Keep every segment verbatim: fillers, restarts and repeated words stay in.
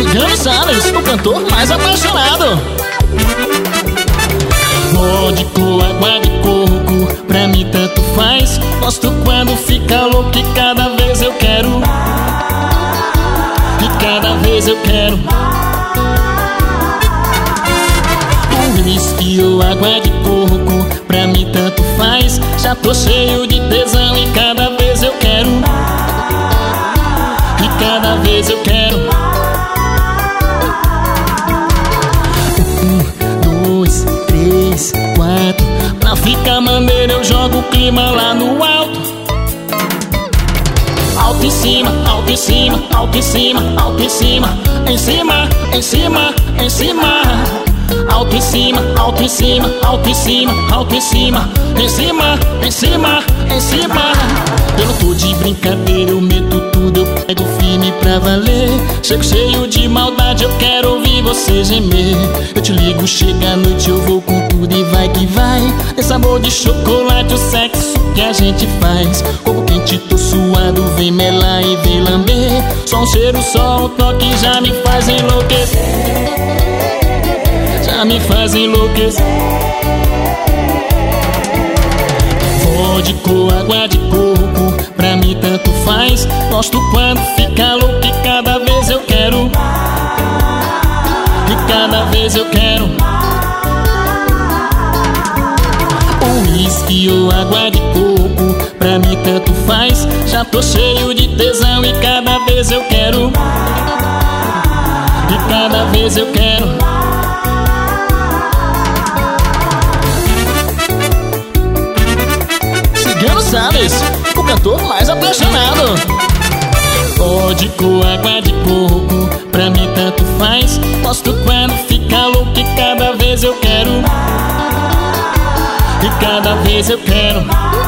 Cigano Salles, o cantor mais apaixonado. Vodka, água de coco, pra mim tanto faz. Gosto quando fica louco e cada vez eu quero. E cada vez eu quero. Whisky ou água de coco, pra mim tanto faz. Já tô cheio de tesão e cada vez eu quero. E cada vez eu quero. Um, dois, três, quatro. Pra ficar maneiro eu jogo o clima lá no alto. Alto em cima, alto em cima, alto em cima, alto em cima. Em cima, em cima, em cima. Alto em cima, alto em cima, alto em cima, alto em cima. Em cima, em cima, em cima. Eu não tô de brincadeira, eu meto tudo, eu pego firme pra valer. Chego cheio de maldade, eu quero ouvir você gemer. Eu te ligo, chega a noite, eu vou com tudo e vai que vai. Esse sabor de chocolate, o sexo que a gente faz. Corpo quente, tô suado, vem melar e vem lamber. Só um cheiro, só um toque já me faz enlouquecer. Já me faz enlouquecer. Vodka, água de coco, pra mim tanto faz. Gosto quando fica louco e cada vez eu quero. E cada vez eu quero. Whisky ou água de coco, pra mim tanto faz. Já tô cheio de tesão e cada vez eu quero. E cada vez eu quero. Cigano Salles, o cantor mais apaixonado. Vodka, água de coco, pra mim tanto faz. Gosto quando fica louco e cada vez eu quero. E cada vez eu quero.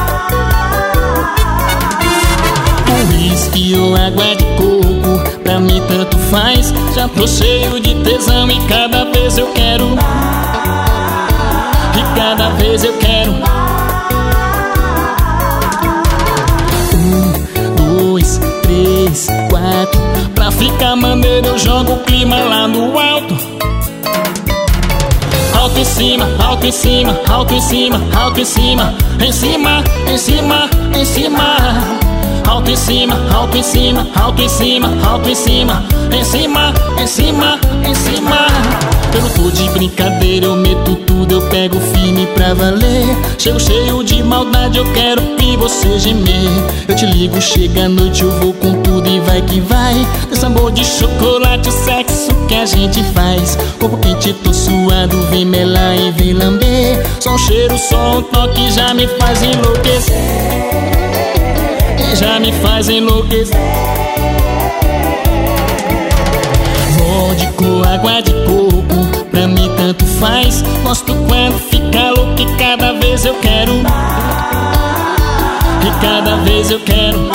Whisky ou água de coco, pra mim tanto faz. Já tô cheio de tesão e cada vez eu quero. E cada vez eu quero. Três, quatro. Pra ficar maneiro eu jogo o clima lá no alto. Alto em cima, alto em cima, alto em cima, alto em cima. Em cima, em cima, em cima. Alto em cima, alto em cima, alto em cima, alto em cima. Em cima, em cima, em cima. Eu não tô de brincadeira, eu meto tudo, eu pego firme pra valer. Chego cheio de maldade, eu quero que você gemer. Eu te ligo, chega a noite, eu vou com tudo e vai que vai. Tem sabor de chocolate, o sexo que a gente faz. Corpo quente, tô suado, vem melar e vem lamber. Só um cheiro, só um toque já me faz enlouquecer. Já me faz enlouquecer. Vodka, água de coco, pra mim tanto faz. Gosto quando fica louco e cada vez eu quero. E cada vez eu quero.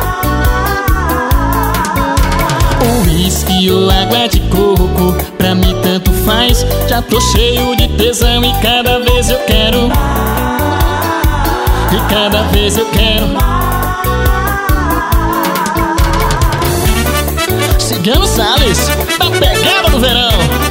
Whisky ou água de coco, pra mim tanto faz. Já tô cheio de tesão e cada vez eu quero. E cada vez eu quero. Cigano Salles, da pegada do verão.